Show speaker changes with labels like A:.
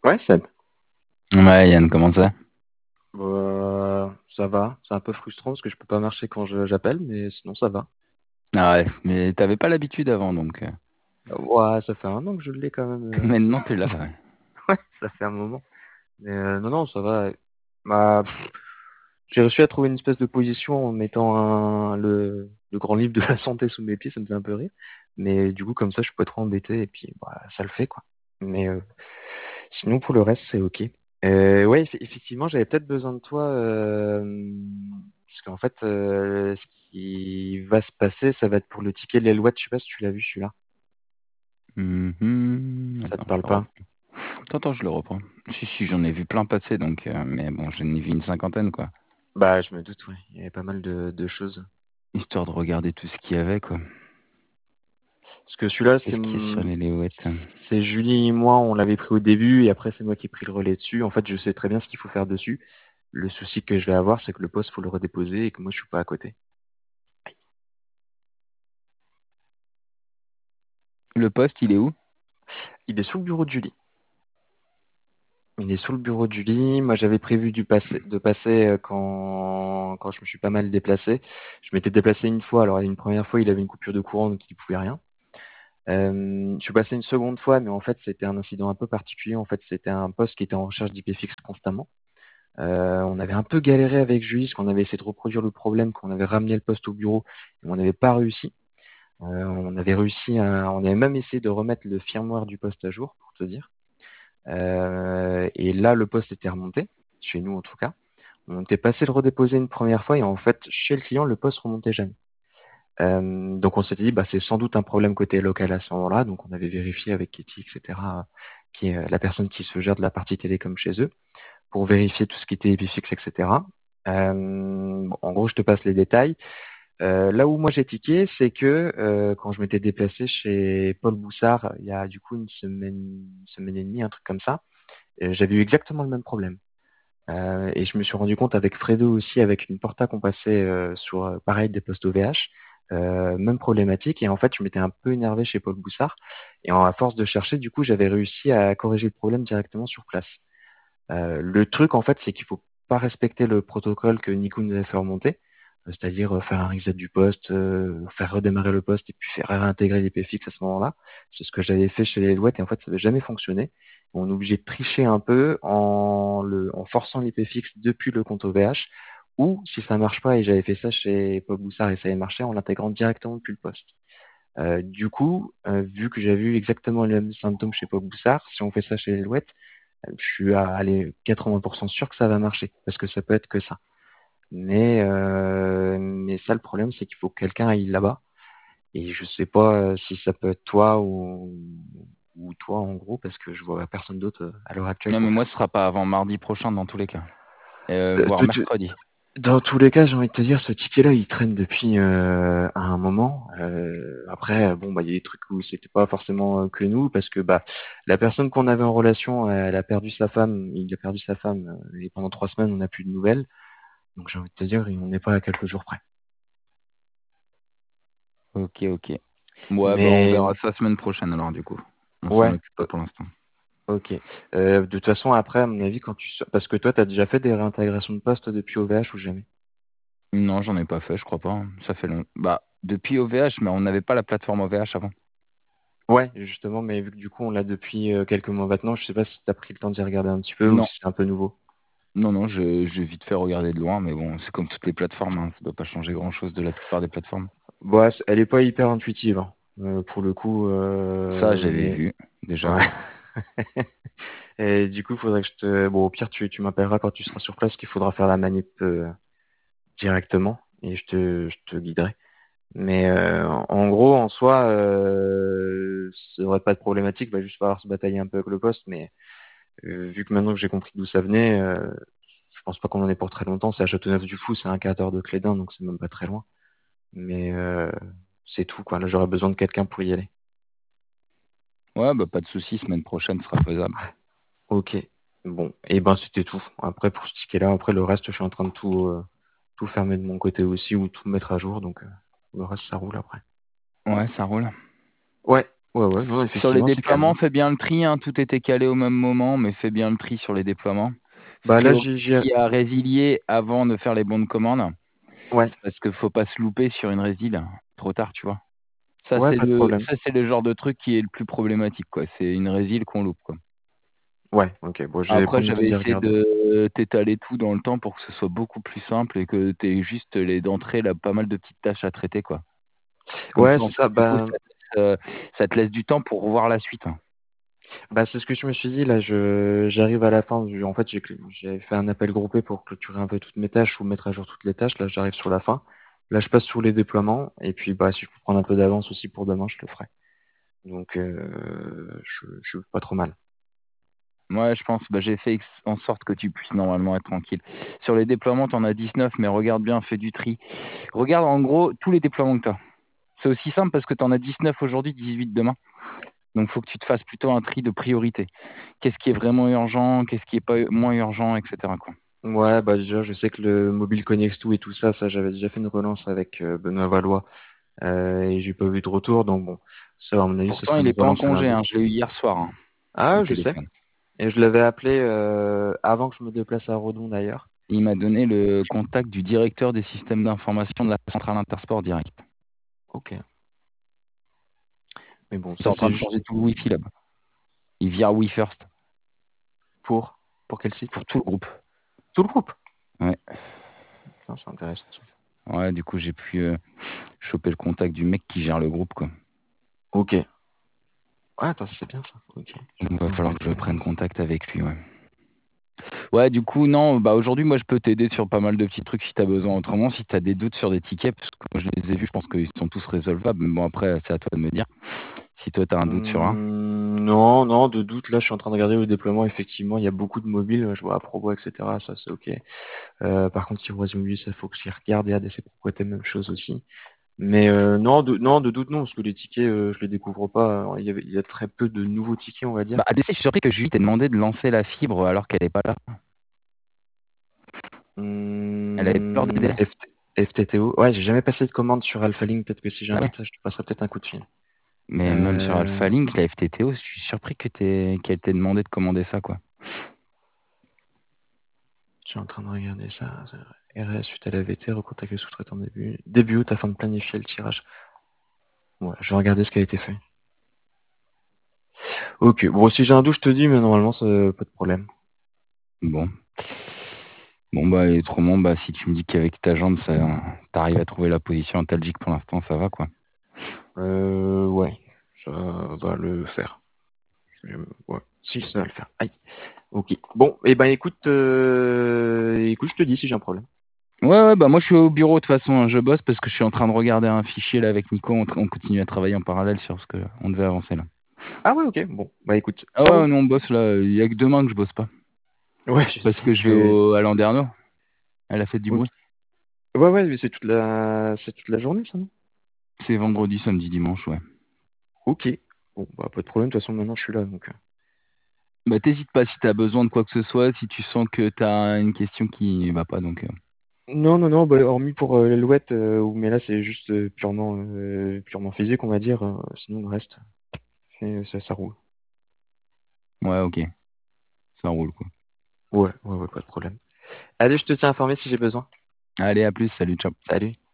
A: Ouais, Seb.
B: Ouais, Yann, comment ça?
A: Ça va. C'est un peu frustrant parce que je peux pas marcher quand j'appelle, mais sinon ça va.
B: Ah ouais, mais t'avais pas l'habitude avant, donc
A: Ouais, ça fait un an que je l'ai quand même.
B: maintenant tu l'as. Ouais.
A: Ouais, ça fait un moment. Mais non, non, ça va. Bah, j'ai réussi à trouver une espèce de position en mettant le grand livre de la santé sous mes pieds, ça me fait un peu rire. Mais du coup, comme ça, je suis pas trop embêté et puis bah, ça le fait quoi. Mais sinon, pour le reste, c'est ok. Ouais, effectivement, j'avais peut-être besoin de toi parce qu'en fait, ce qui va se passer, ça va être pour le ticket de l'Alouette. Je sais pas si tu l'as vu celui-là. Ça te
B: Attends, je
A: parle
B: le
A: pas?
B: reprends. Attends, je le reprends. Si, j'en ai vu plein passer, donc, mais bon, j'en ai vu une cinquantaine, quoi.
A: Bah, je me doute, ouais. Il y avait pas mal de choses.
B: Histoire de regarder tout ce qu'il y avait, quoi.
A: Parce que celui-là,
B: Qu'est-ce qu'il y a sur les Léouettes?
A: c'est Julie et moi, on l'avait pris au début et après c'est moi qui ai pris le relais dessus. En fait, je sais très bien ce qu'il faut faire dessus. Le souci que je vais avoir, c'est que le poste, faut le redéposer et que moi, je suis pas à côté.
B: Le poste, il est où?
A: Il est sous le bureau de Julie. Il est sous le bureau de Julie. Moi, j'avais prévu de passer quand je me suis pas mal déplacé. Je m'étais déplacé une fois. Alors, une première fois, il avait une coupure de courant, donc il pouvait rien. Je suis passé une seconde fois, mais en fait, c'était un incident un peu particulier. En fait, c'était un poste qui était en recherche d'IP fixe constamment. On avait un peu galéré avec Julie, parce qu'on avait essayé de reproduire le problème, qu'on avait ramené le poste au bureau, et on n'avait pas réussi. On avait même essayé de remettre le firmware du poste à jour, pour te dire. Et là, le poste était remonté, chez nous en tout cas. On était passé le redéposer une première fois et en fait, chez le client, le poste remontait jamais. Donc on s'était dit, bah, c'est sans doute un problème côté local à ce moment-là. Donc on avait vérifié avec Katie, etc., qui est la personne qui se gère de la partie télécom chez eux, pour vérifier tout ce qui était Epifix, etc. Bon, en gros, je te passe les détails. Là où moi j'ai tiqué, c'est que quand je m'étais déplacé chez Paul Boussard, il y a du coup une semaine et demie, un truc comme ça, j'avais eu exactement le même problème. Et je me suis rendu compte avec Fredo aussi, avec une porta qu'on passait sur pareil des postes OVH, même problématique. Et en fait, je m'étais un peu énervé chez Paul Boussard. Et à force de chercher, du coup, j'avais réussi à corriger le problème directement sur place. Le truc, en fait, c'est qu'il faut pas respecter le protocole que Nico nous avait fait remonter, c'est-à-dire faire un reset du poste, faire redémarrer le poste et puis faire réintégrer l'IP fixe à ce moment-là. C'est ce que j'avais fait chez les Alouettes et en fait, ça n'avait jamais fonctionné. On est obligé de tricher un peu en forçant l'IP fixe depuis le compte OVH ou si ça marche pas, et j'avais fait ça chez Paul Boussard et ça avait marché, en l'intégrant directement depuis le poste. Du coup, vu que j'avais eu exactement les mêmes symptômes chez Paul Boussard, si on fait ça chez les Alouettes, je suis à aller 80% sûr que ça va marcher, parce que ça peut être que ça. Mais ça, le problème, c'est qu'il faut que quelqu'un aille là-bas. Et je sais pas si ça peut être toi ou toi, en gros, parce que je vois personne d'autre à l'heure actuelle
B: Non, mais
A: pour
B: moi,
A: faire
B: ce
A: ça.
B: sera pas avant mardi prochain dans tous les cas.
A: Euh,
B: Voire
A: de- de-
B: mercredi.
A: Dans tous les cas, j'ai envie de te dire, ce ticket-là, il traîne depuis un moment. Après, bon, bah, il y a des trucs où c'était pas forcément que nous, parce que bah, la personne qu'on avait en relation, elle a perdu sa femme, il a perdu sa femme, et pendant 3 semaines, on n'a plus de nouvelles. Donc j'ai envie de te dire, on n'est pas à quelques jours près.
B: Ok, ok. Ouais, bah, on
A: Mais
B: verra ça semaine prochaine, alors, du coup. On s'en
A: ouais,
B: occupe pas pour l'instant.
A: ok. De toute façon, après, à mon avis, parce que toi, t'as déjà fait des réintégrations de poste depuis OVH ou jamais?
B: Non, j'en ai pas fait, je crois pas, hein. Ça fait long. Bah, depuis OVH, mais on n'avait pas la plateforme OVH avant.
A: Ouais, justement, mais vu que du coup, on l'a depuis quelques mois maintenant, je sais pas si t'as pris le temps d'y regarder un petit peu ou
B: Non,
A: si c'est un peu nouveau.
B: non, non, j'ai vite fait regarder de loin, mais bon, c'est comme toutes les plateformes, hein. Ça doit pas changer grand-chose de la plupart des plateformes.
A: Bon, elle est pas hyper intuitive, hein, pour le coup,
B: Ça, j'avais
A: mais
B: vu, déjà.
A: ouais. Et du coup, faudrait que bon, au pire, tu m'appelleras quand tu seras sur place, qu'il faudra faire la manip directement et je te guiderai. Mais en gros, en soi, ça aurait pas de problématique, va juste falloir se batailler un peu avec le poste. Mais vu que maintenant que j'ai compris d'où ça venait, je pense pas qu'on en ait pour très longtemps. C'est à Châteauneuf-du-Fou, c'est un 4 heures de Cléden, donc c'est même pas très loin. Mais c'est tout, quoi. Là, j'aurais besoin de quelqu'un pour y aller.
B: Ouais, bah, pas de souci, semaine prochaine sera faisable.
A: Ok. Bon, et ben c'était tout. Après, pour ce ticket-là, après le reste, je suis en train de tout fermer de mon côté aussi ou tout mettre à jour. Donc le reste, ça roule après.
B: Ouais, ça roule.
A: Ouais. Ouais, non,
B: Sur les
A: effectivement, c'est
B: déploiements,
A: calme.
B: fais bien le tri, hein, tout était calé au même moment, mais fais bien le tri sur les déploiements.
A: Bah là,
B: Ce qui a résilié avant de faire les bons de commande,
A: ouais,
B: c'est parce qu'il faut pas se louper sur une résil trop tard, tu vois.
A: ouais, pas de problème.
B: Ça, c'est le genre de truc qui est le plus problématique, quoi. C'est une résil qu'on loupe, quoi.
A: Ouais, ok. Bon, j'ai
B: Après,
A: promis de
B: j'avais
A: d'y
B: essayé
A: regarder.
B: de t'étaler tout dans le temps pour que ce soit beaucoup plus simple et que tu aies juste les d'entrée là, pas mal de petites tâches à traiter, quoi. Comme
A: Ouais,
B: ça, en
A: c'est
B: plus,
A: ça.
B: du coup, ça te laisse du temps pour voir la suite, hein.
A: Bah, c'est ce que je me suis dit. Là, j'arrive à la fin. En fait, j'ai fait un appel groupé pour clôturer un peu toutes mes tâches ou mettre à jour toutes les tâches. Là, j'arrive sur la fin. Là, je passe sur les déploiements. Et puis, bah, si je peux prendre un peu d'avance aussi pour demain, je le ferai. Donc, je suis pas trop mal.
B: Moi, je pense, bah, j'ai fait en sorte que tu puisses normalement être tranquille. Sur les déploiements, tu en as 19, mais regarde bien, fais du tri. Regarde en gros tous les déploiements que tu as. C'est aussi simple parce que tu en as 19 aujourd'hui, 18 demain. Donc, il faut que tu te fasses plutôt un tri de priorité. Qu'est-ce qui est vraiment urgent, qu'est-ce qui est pas moins urgent, etc., quoi.
A: Ouais, bah déjà, je sais que le mobile Connect tout et tout ça, j'avais déjà fait une relance avec Benoît Valois et j'ai pas vu de retour. Donc bon, ça, à mon avis, ce
B: Pourtant,
A: sera
B: il
A: une
B: n'est pas en
A: relance à
B: congé,
A: lundi.
B: hein. Je l'ai eu hier soir, hein, au
A: Ah, je sais.
B: téléphone.
A: Et je l'avais appelé avant que je me déplace à Redon d'ailleurs.
B: Il m'a donné le contact du directeur des systèmes d'information de la centrale Intersport direct.
A: Ok. Mais bon,
B: C'est
A: ça
B: en train
A: c'est
B: de
A: juste
B: changer tout le Wi-Fi là-bas. Il vire WeFirst
A: pour quel site?
B: pour tout le groupe.
A: Tout le groupe.
B: Ouais.
A: Putain, c'est intéressant.
B: Ouais, du coup, j'ai pu choper le contact du mec qui gère le groupe, quoi.
A: Ok. Ouais, attends, c'est bien ça. Ok.
B: Donc, va
A: Je vais
B: falloir que
A: mettre
B: je
A: ça
B: prenne
A: là.
B: contact avec lui, ouais. Ouais, du coup, non, bah aujourd'hui, moi, je peux t'aider sur pas mal de petits trucs si tu as besoin. Autrement, si tu as des doutes sur des tickets, parce que moi, je les ai vus, je pense qu'ils sont tous résolvables. Mais bon, après, c'est à toi de me dire. Si toi, tu as un doute sur un.
A: Non, non, de doute. Là, je suis en train de regarder le déploiement. Effectivement, il y a beaucoup de mobiles. Je vois Aprobo, etc. Ça, c'est ok. Par contre, Heroes 8, ça faut que j'y regarde et ADC Propreté, même chose aussi. Mais non, de doute, non, parce que les tickets, je les découvre pas. Il y a très peu de nouveaux tickets, on va dire.
B: Bah, ADC, je suis surpris que Julie t'ait demandé de lancer la fibre alors qu'elle est pas là. Elle avait peur des
A: Hum,
B: délais.
A: FTTO. Ouais, j'ai jamais passé de commande sur Alpha Link. Peut-être que si
B: Bah ouais.
A: j'invite ça, je te passerai peut-être un coup de fil.
B: Mais même sur
A: Euh,
B: Alpha Link, la FTTO, je suis surpris qu'elle t'ait demandé de commander ça, quoi.
A: je suis en train de regarder ça. RS suite à la VT, recontacte le sous-traitant début août afin de planifier le tirage. Ouais, je vais regarder ce qui a été fait. Ok, bon, si j'ai un doute, je te dis, mais normalement, ça, pas de problème.
B: Bon. Bon, bah, et autrement, bah, si tu me dis qu'avec ta jambe, ça, t'arrives à trouver la position antalgique pour l'instant, ça va, quoi.
A: Ouais, ça va le faire. Ouais, si, ça va le faire. Aïe. Ok. Bon, et ben écoute, je te dis si j'ai un problème.
B: Ouais, bah, moi, je suis au bureau, de toute façon, hein, je bosse parce que je suis en train de regarder un fichier, là, avec Nico. On continue à travailler en parallèle sur ce qu'on devait avancer, là.
A: Ah ouais, ok. Bon, bah écoute,
B: Ah
A: ça
B: ouais,
A: roule.
B: non, on bosse, là. Il y a que demain que je bosse pas.
A: Ouais, je
B: Parce
A: sais.
B: que je vais à Landerneau. Elle a fait du
A: Ok.
B: bruit.
A: Ouais, mais c'est toute la journée, ça, non?
B: C'est vendredi, samedi, dimanche, ouais.
A: Ok. Bon, bah pas de problème. De toute façon, maintenant, je suis là, donc.
B: Bah, t'hésites pas si t'as besoin de quoi que ce soit, si tu sens que t'as une question qui va pas, donc.
A: Non, non, non. Bah, hormis pour l'alouette, mais là, c'est juste purement physique, on va dire. Sinon, le reste, ça roule.
B: Ouais, ok. Ça roule, quoi.
A: Ouais, pas de problème. Allez, je te tiens informé si j'ai besoin.
B: Allez, à plus, salut, ciao.
A: Salut.